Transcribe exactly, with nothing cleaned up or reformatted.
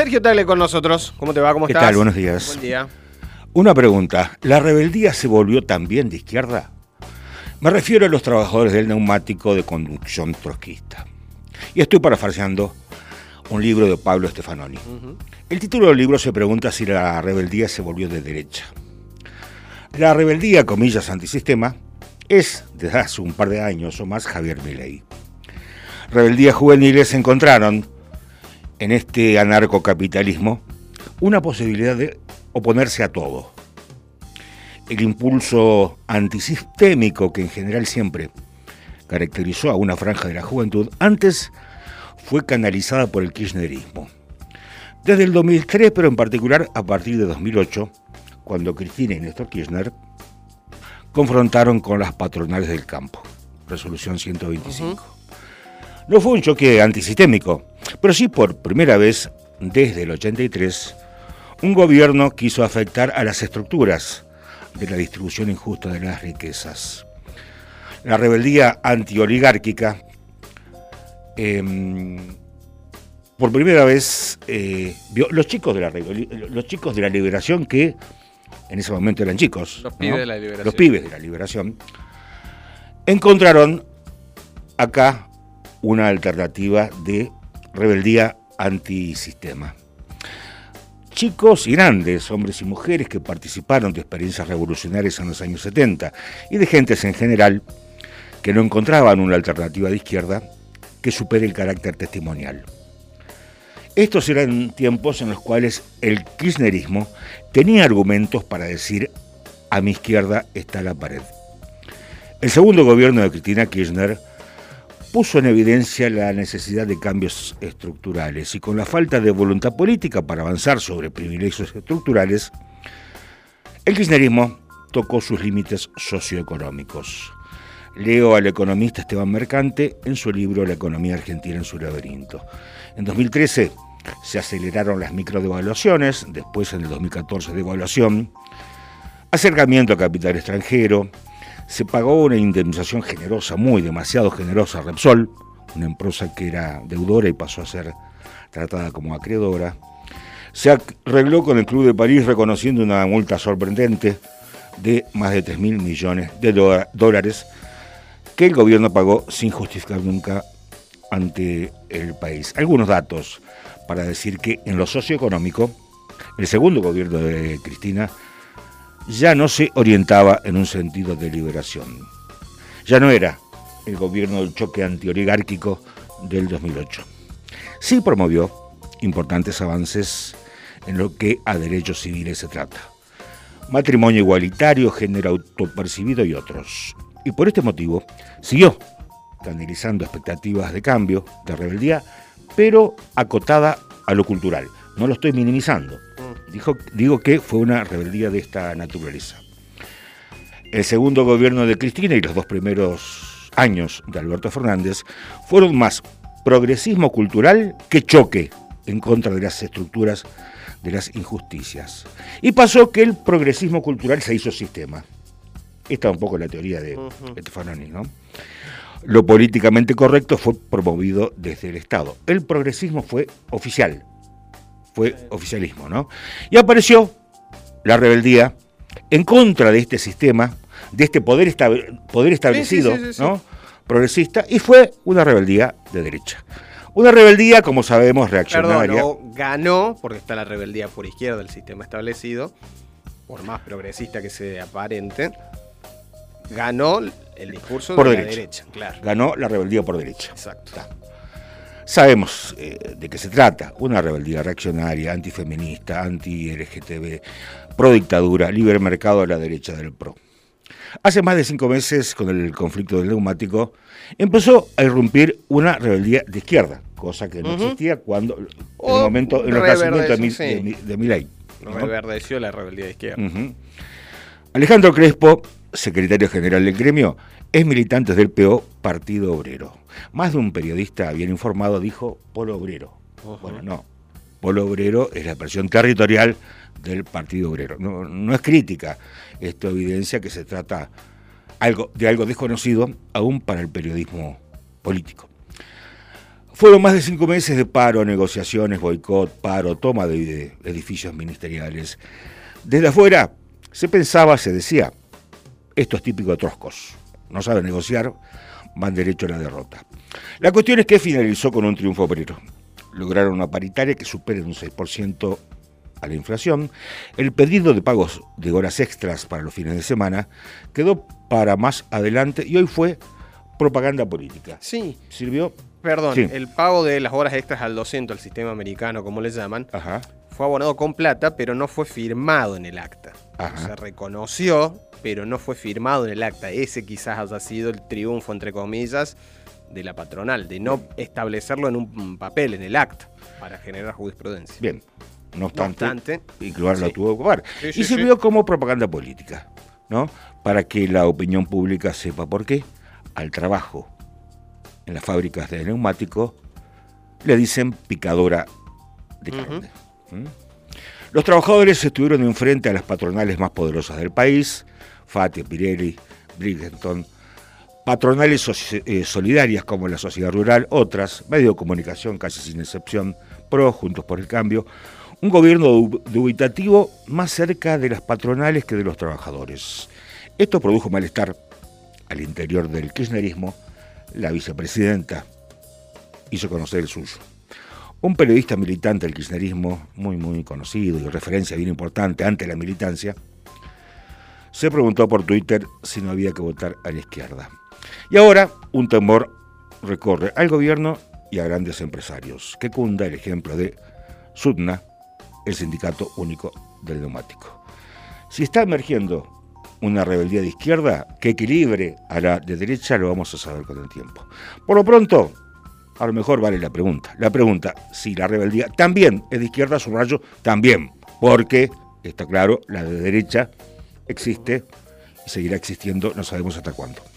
Sergio Tagle con nosotros. ¿Cómo te va? ¿Cómo ¿Qué estás? tal? Buenos días. Buen día. Una pregunta. ¿La rebeldía se volvió también de izquierda? Me refiero a los trabajadores del neumático de conducción trotskista. Y estoy parafraseando un libro de Pablo Stefanoni. Uh-huh. El título del libro se pregunta si la rebeldía se volvió de derecha. La rebeldía, comillas, antisistema, es, desde hace un par de años o más, Javier Milei. Rebeldías juveniles encontraron en este anarcocapitalismo una posibilidad de oponerse a todo. El impulso antisistémico que en general siempre caracterizó a una franja de la juventud, antes fue canalizada por el kirchnerismo. Desde el dos mil tres, pero en particular a partir de dos mil ocho, cuando Cristina y Néstor Kirchner confrontaron con las patronales del campo. Resolución ciento veinticinco. Uh-huh. No fue un choque antisistémico, pero sí por primera vez desde el ochenta y tres, un gobierno quiso afectar a las estructuras de la distribución injusta de las riquezas. La rebeldía antioligárquica, eh, por primera vez, eh, vio los chicos de la los chicos de la liberación, que en ese momento eran chicos, los pibes, ¿no? de la liberación. Los pibes de la liberación, encontraron acá una alternativa de rebeldía antisistema. Chicos y grandes, hombres y mujeres que participaron de experiencias revolucionarias en los años setenta y de gentes en general que no encontraban una alternativa de izquierda que supere el carácter testimonial. Estos eran tiempos en los cuales el kirchnerismo tenía argumentos para decir: a mi izquierda está la pared. El segundo gobierno de Cristina Kirchner puso en evidencia la necesidad de cambios estructurales, y con la falta de voluntad política para avanzar sobre privilegios estructurales, el kirchnerismo tocó sus límites socioeconómicos. Leo al economista Esteban Mercante en su libro La economía argentina en su laberinto. En dos mil trece se aceleraron las microdevaluaciones, después en el dos mil catorce devaluación, acercamiento a capital extranjero. Se pagó una indemnización generosa, muy demasiado generosa, a Repsol, una empresa que era deudora y pasó a ser tratada como acreedora. Se arregló con el Club de París reconociendo una multa sorprendente de más de tres mil millones de dólares que el gobierno pagó sin justificar nunca ante el país. Algunos datos para decir que en lo socioeconómico, el segundo gobierno de Cristina ya no se orientaba en un sentido de liberación. Ya no era el gobierno del choque antioligárquico del dos mil ocho. Sí promovió importantes avances en lo que a derechos civiles se trata: matrimonio igualitario, género autopercibido y otros. Y por este motivo siguió canalizando expectativas de cambio, de rebeldía, pero acotada a lo cultural. No lo estoy minimizando. Dijo, digo que fue una rebeldía de esta naturaleza. El segundo gobierno de Cristina y los dos primeros años de Alberto Fernández fueron más progresismo cultural que choque en contra de las estructuras de las injusticias. Y pasó que el progresismo cultural se hizo sistema. Esta es un poco la teoría de uh-huh. Stefanoni, ¿no? Lo políticamente correcto fue promovido desde el Estado. El progresismo fue oficial. Fue oficialismo, ¿no? Y apareció la rebeldía en contra de este sistema, de este poder, estab- poder establecido, sí, sí, sí, sí, ¿no? Sí. Progresista, y fue una rebeldía de derecha. Una rebeldía, como sabemos, reaccionaria. Perdón, no, ganó, porque está la rebeldía por izquierda del sistema establecido, por más progresista que sea aparente, ganó el discurso por de derecha. la derecha, claro. Ganó la rebeldía por derecha. Exacto. Está. Sabemos eh, de qué se trata: una rebeldía reaccionaria, antifeminista, anti-L G T B, pro dictadura, libre mercado a la derecha del pro. Hace más de cinco meses, con el conflicto del neumático, empezó a irrumpir una rebeldía de izquierda, cosa que no uh-huh. existía cuando, en el momento, en los nacimientos de, sí. de, de Milei, ¿no? Reverdeció la rebeldía de izquierda. Uh-huh. Alejandro Crespo, secretario general del gremio, es militante del P O, Partido Obrero. Más de un periodista bien informado dijo Polo Obrero. Uh-huh. Bueno, no. Polo Obrero es la expresión territorial del Partido Obrero. No, no es crítica. Esto evidencia que se trata algo, de algo desconocido aún para el periodismo político. Fueron más de cinco meses de paro, negociaciones, boicot, paro, toma de edificios ministeriales. Desde afuera se pensaba, se decía, esto es típico de troscos, no saben negociar, van derecho a la derrota. La cuestión es que finalizó con un triunfo obrero. Lograron una paritaria que supere un seis por ciento a la inflación. El pedido de pagos de horas extras para los fines de semana quedó para más adelante y hoy fue propaganda política. Sí. ¿Sirvió? Perdón, Sí. El pago de las horas extras al docente, el sistema americano, como le llaman, Ajá. fue abonado con plata, pero no fue firmado en el acta. Ajá. Se reconoció, pero no fue firmado en el acta. Ese quizás haya sido el triunfo, entre comillas, de la patronal, de no establecerlo en un papel, en el acta, para generar jurisprudencia. Bien. No obstante, No obstante, incluir lo sí. tuvo que ocupar. Sí, sí, y sirvió sí. como propaganda política, ¿no? Para que la opinión pública sepa por qué al trabajo en las fábricas de neumáticos le dicen picadora de carne. Uh-huh. ¿Mm? Los trabajadores estuvieron enfrente a las patronales más poderosas del país, Fati, Pirelli, Bridgestone, patronales so- eh, solidarias como la Sociedad Rural, otras, medios de comunicación casi sin excepción, PRO, Juntos por el Cambio, un gobierno dubitativo más cerca de las patronales que de los trabajadores. Esto produjo malestar al interior del kirchnerismo. La vicepresidenta hizo conocer el suyo. Un periodista militante del kirchnerismo, muy muy conocido y referencia bien importante ante la militancia, se preguntó por Twitter si no había que votar a la izquierda. Y ahora un temor recorre al gobierno y a grandes empresarios, que cunda el ejemplo de SUTNA, el Sindicato Único del Neumático. Si está emergiendo una rebeldía de izquierda que equilibre a la de derecha, lo vamos a saber con el tiempo. Por lo pronto, a lo mejor vale la pregunta. La pregunta, si la rebeldía también es de izquierda, subrayo, también, porque, está claro, la de derecha existe y seguirá existiendo, no sabemos hasta cuándo.